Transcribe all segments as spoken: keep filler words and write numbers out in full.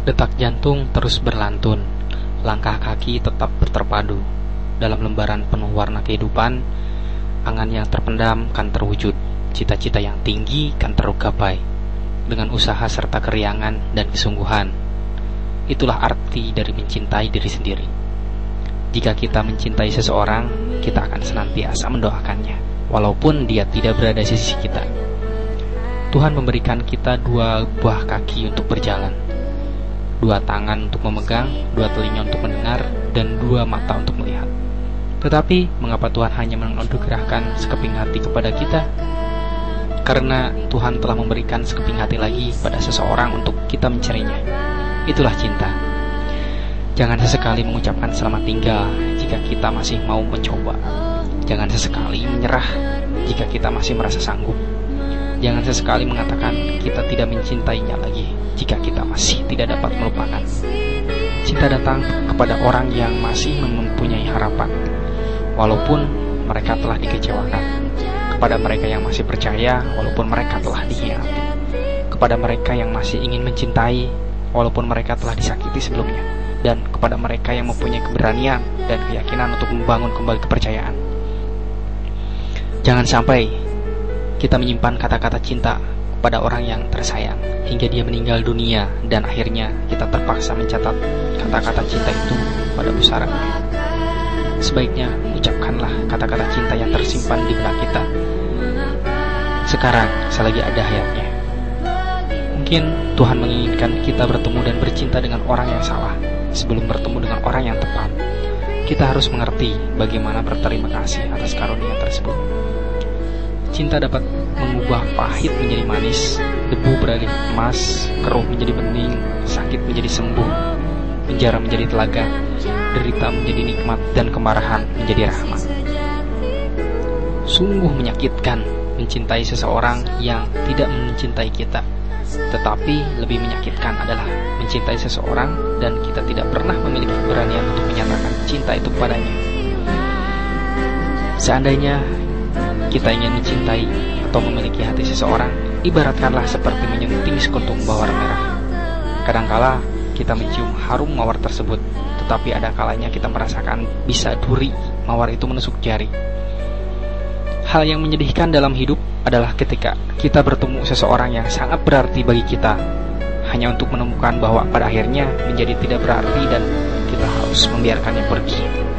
Detak jantung terus berlantun, langkah kaki tetap terpadu. Dalam lembaran penuh warna kehidupan, angan yang terpendam kan terwujud, cita-cita yang tinggi kan tergapai. Dengan usaha serta keriangan dan kesungguhan, itulah arti dari mencintai diri sendiri. Jika kita mencintai seseorang, kita akan senantiasa mendoakannya, walaupun dia tidak berada di sisi kita. Tuhan memberikan kita dua buah kaki untuk berjalan, dua tangan untuk memegang, dua telinga untuk mendengar, dan dua mata untuk melihat. Tetapi, mengapa Tuhan hanya menganugerahkan sekeping hati kepada kita? Karena Tuhan telah memberikan sekeping hati lagi pada seseorang untuk kita mencarinya. Itulah cinta. Jangan sesekali mengucapkan selamat tinggal jika kita masih mau mencoba. Jangan sesekali menyerah jika kita masih merasa sanggup. Jangan sesekali mengatakan kita tidak mencintainya lagi jika kita masih tidak dapat melupakan. Cinta datang kepada orang yang masih mempunyai harapan, walaupun mereka telah dikecewakan. Kepada mereka yang masih percaya, walaupun mereka telah dikhianati. Kepada mereka yang masih ingin mencintai, walaupun mereka telah disakiti sebelumnya. Dan kepada mereka yang mempunyai keberanian dan keyakinan untuk membangun kembali kepercayaan. Jangan sampai kita menyimpan kata-kata cinta pada orang yang tersayang hingga dia meninggal dunia, dan akhirnya kita terpaksa mencatat kata-kata cinta itu pada pusara. Sebaiknya ucapkanlah kata-kata cinta yang tersimpan di benak kita sekarang selagi ada hayatnya. Mungkin Tuhan menginginkan kita bertemu dan bercinta dengan orang yang salah sebelum bertemu dengan orang yang tepat. Kita harus mengerti bagaimana berterima kasih atas karunia tersebut. Cinta dapat mengubah pahit menjadi manis, debu beralih emas, keruh menjadi bening, sakit menjadi sembuh, penjara menjadi telaga, derita menjadi nikmat, dan kemarahan menjadi rahmat. Sungguh menyakitkan mencintai seseorang yang tidak mencintai kita. Tetapi lebih menyakitkan adalah mencintai seseorang dan kita tidak pernah memiliki keberanian untuk menyatakan cinta itu kepadanya. Seandainya kita ingin mencintai atau memiliki hati seseorang, ibaratkanlah seperti menyentuh sekuntum mawar merah. Kadangkala kita mencium harum mawar tersebut, tetapi ada kalanya kita merasakan bisa duri mawar itu menusuk jari. Hal yang menyedihkan dalam hidup adalah ketika kita bertemu seseorang yang sangat berarti bagi kita, hanya untuk menemukan bahwa pada akhirnya menjadi tidak berarti dan kita harus membiarkannya pergi.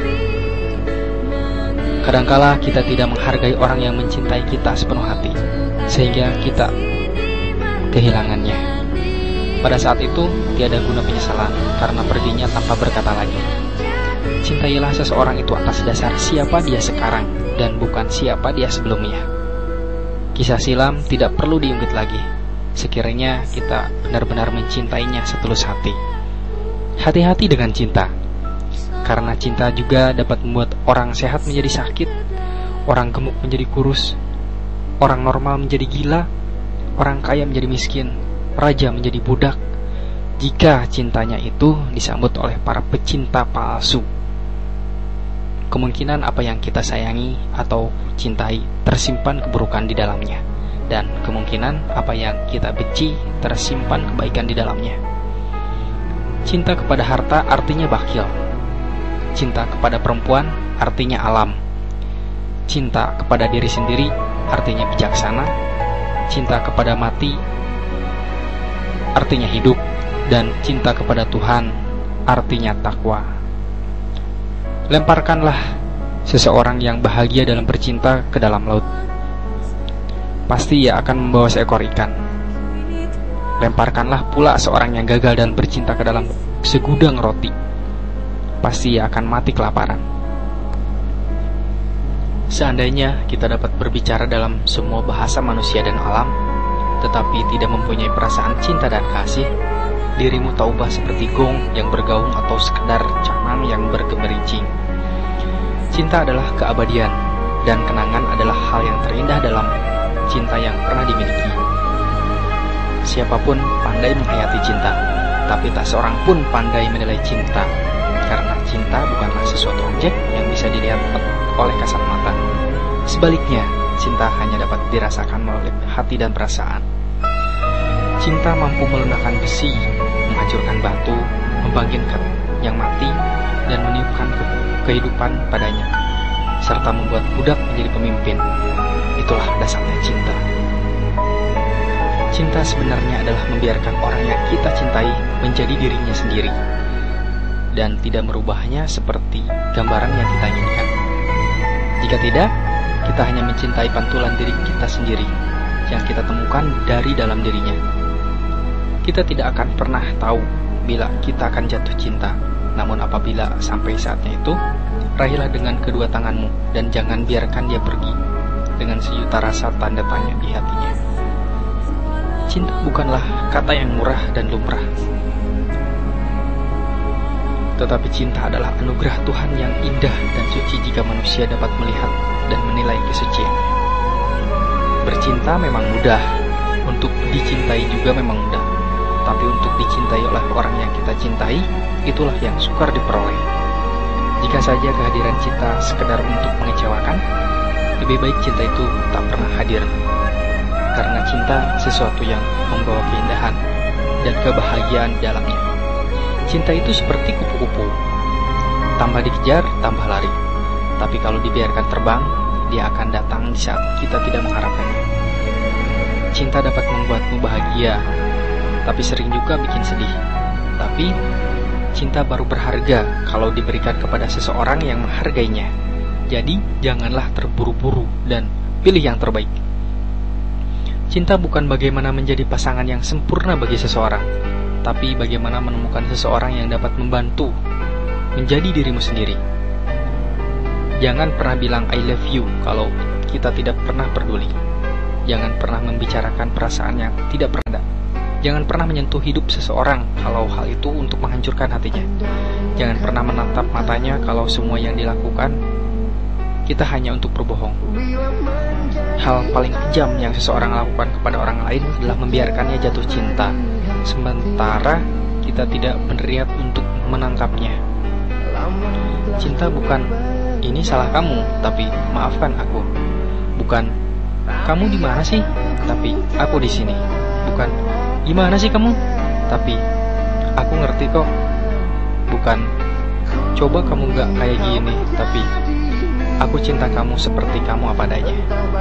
Kadangkala kita tidak menghargai orang yang mencintai kita sepenuh hati, sehingga kita kehilangannya. Pada saat itu, tiada guna penyesalan karena perginya tanpa berkata lagi. Cintailah seseorang itu atas dasar siapa dia sekarang dan bukan siapa dia sebelumnya. Kisah silam tidak perlu diungkit lagi, sekiranya kita benar-benar mencintainya setulus hati. Hati-hati dengan cinta, karena cinta juga dapat membuat orang sehat menjadi sakit, orang gemuk menjadi kurus, orang normal menjadi gila, orang kaya menjadi miskin, raja menjadi budak, jika cintanya itu disambut oleh para pecinta palsu. Kemungkinan apa yang kita sayangi atau cintai tersimpan keburukan di dalamnya, dan kemungkinan apa yang kita benci tersimpan kebaikan di dalamnya. Cinta kepada harta artinya bakhil. Cinta kepada perempuan artinya alam. Cinta kepada diri sendiri artinya bijaksana. Cinta kepada mati artinya hidup. Dan cinta kepada Tuhan artinya takwa. Lemparkanlah seseorang yang bahagia dalam bercinta ke dalam laut. Pasti ia akan membawa seekor ikan. Lemparkanlah pula seorang yang gagal dalam bercinta ke dalam segudang roti. Pasti ia akan mati kelaparan. Seandainya kita dapat berbicara dalam semua bahasa manusia dan alam, tetapi tidak mempunyai perasaan cinta dan kasih, dirimu tak ubah seperti gong yang bergaung atau sekedar canang yang bergemerincing. Cinta adalah keabadian, dan kenangan adalah hal yang terindah dalam cinta yang pernah dimiliki. Siapapun pandai menghayati cinta, tapi tak seorang pun pandai menilai cinta, karena cinta bukanlah sesuatu objek yang bisa dilihat oleh kasat mata. Sebaliknya, cinta hanya dapat dirasakan melalui hati dan perasaan. Cinta mampu melunakkan besi, menghancurkan batu, membangkitkan yang mati, dan meniupkan ke kehidupan padanya, serta membuat budak menjadi pemimpin. Itulah dasarnya cinta. Cinta sebenarnya adalah membiarkan orang yang kita cintai menjadi dirinya sendiri, dan tidak merubahnya seperti gambaran yang kita inginkan. Jika tidak, kita hanya mencintai pantulan diri kita sendiri yang kita temukan dari dalam dirinya. Kita tidak akan pernah tahu bila kita akan jatuh cinta. Namun apabila sampai saatnya itu, raihlah dengan kedua tanganmu dan jangan biarkan dia pergi dengan sejuta rasa tanda tanya di hatinya. Cinta bukanlah kata yang murah dan lumrah, tetapi cinta adalah anugerah Tuhan yang indah dan suci jika manusia dapat melihat dan menilai kesuciannya. Bercinta memang mudah, untuk dicintai juga memang mudah, tapi untuk dicintai oleh orang yang kita cintai, itulah yang sukar diperoleh. Jika saja kehadiran cinta sekedar untuk mengecewakan, lebih baik cinta itu tak pernah hadir. Karena cinta sesuatu yang membawa keindahan dan kebahagiaan di dalamnya. Cinta itu seperti kupu-kupu, tambah dikejar, tambah lari. Tapi kalau dibiarkan terbang, dia akan datang di saat kita tidak mengharapkannya. Cinta dapat membuatmu bahagia, tapi sering juga bikin sedih. Tapi cinta baru berharga kalau diberikan kepada seseorang yang menghargainya. Jadi janganlah terburu-buru dan pilih yang terbaik. Cinta bukan bagaimana menjadi pasangan yang sempurna bagi seseorang, tapi bagaimana menemukan seseorang yang dapat membantu menjadi dirimu sendiri. Jangan pernah bilang I love you kalau kita tidak pernah peduli. Jangan pernah membicarakan perasaan yang tidak pernah ada. Jangan pernah menyentuh hidup seseorang kalau hal itu untuk menghancurkan hatinya. Jangan pernah menatap matanya kalau semua yang dilakukan kita hanya untuk berbohong. Hal paling kejam yang seseorang lakukan kepada orang lain adalah membiarkannya jatuh cinta, sementara kita tidak berniat untuk menangkapnya. Cinta bukan ini salah kamu, tapi maafkan aku. Bukan kamu di mana sih, tapi aku di sini. Bukan gimana sih kamu, tapi aku ngerti kok. Bukan coba kamu gak kayak gini, tapi aku cinta kamu seperti kamu apa adanya.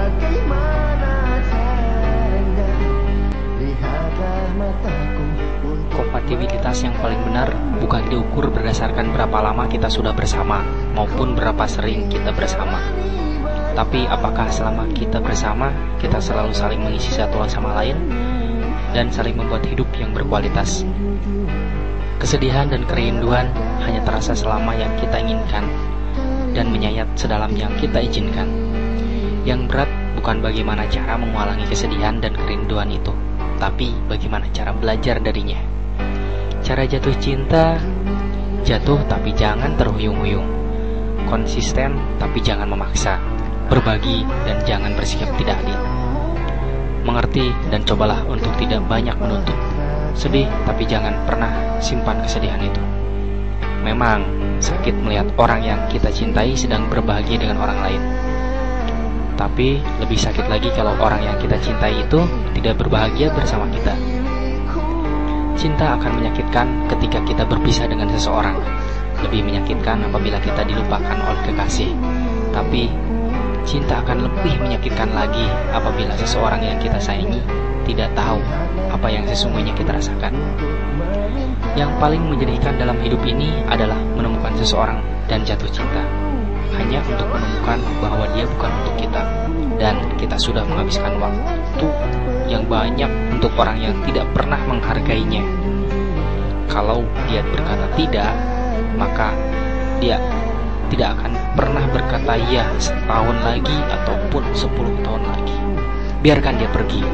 Kompatibilitas yang paling benar bukan diukur berdasarkan berapa lama kita sudah bersama maupun berapa sering kita bersama, tapi apakah selama kita bersama kita selalu saling mengisi satu sama lain dan saling membuat hidup yang berkualitas. Kesedihan dan kerinduan hanya terasa selama yang kita inginkan dan menyayat sedalam yang kita izinkan. Yang berat bukan bagaimana cara mengulangi kesedihan dan kerinduan itu, tapi bagaimana cara belajar darinya. Cara jatuh cinta, jatuh tapi jangan terhuyung-huyung. Konsisten tapi jangan memaksa. Berbagi dan jangan bersikap tidak adil. Mengerti dan cobalah untuk tidak banyak menuntut. Sedih tapi jangan pernah simpan kesedihan itu. Memang sakit melihat orang yang kita cintai sedang berbahagia dengan orang lain. Tapi lebih sakit lagi kalau orang yang kita cintai itu tidak berbahagia bersama kita. Cinta akan menyakitkan ketika kita berpisah dengan seseorang. Lebih menyakitkan apabila kita dilupakan oleh kekasih. Tapi cinta akan lebih menyakitkan lagi apabila seseorang yang kita sayangi tidak tahu apa yang sesungguhnya kita rasakan. Yang paling menyedihkan dalam hidup ini adalah menemukan seseorang dan jatuh cinta hanya untuk menemukan bahwa dia bukan untuk kita, dan kita sudah menghabiskan waktu yang banyak untuk orang yang tidak pernah menghargainya. Kalau dia berkata tidak, maka dia tidak akan pernah berkata ya setahun lagi ataupun sepuluh tahun lagi. Biarkan dia pergi.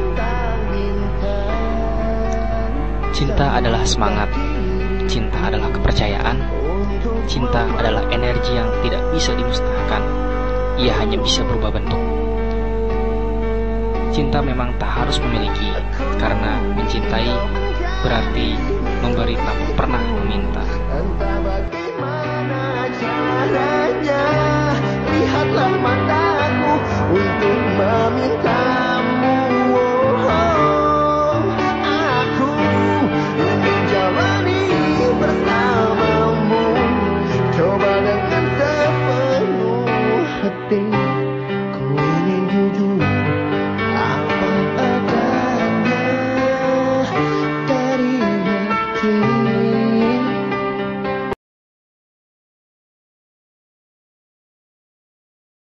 Cinta adalah semangat. Cinta adalah kepercayaan. Cinta adalah energi yang tidak bisa dimusnahkan. Ia hanya bisa berubah bentuk. Cinta memang tak harus memiliki, karena mencintai berarti memberi tanpa pernah meminta. Lihatlah mataku untuk meminta.